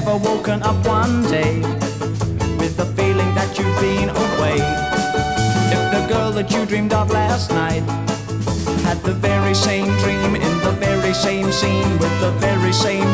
ever woken up one day with the feeling that you've been away? If the girl that you dreamed of last night had the very same dream in the very same scene with the very same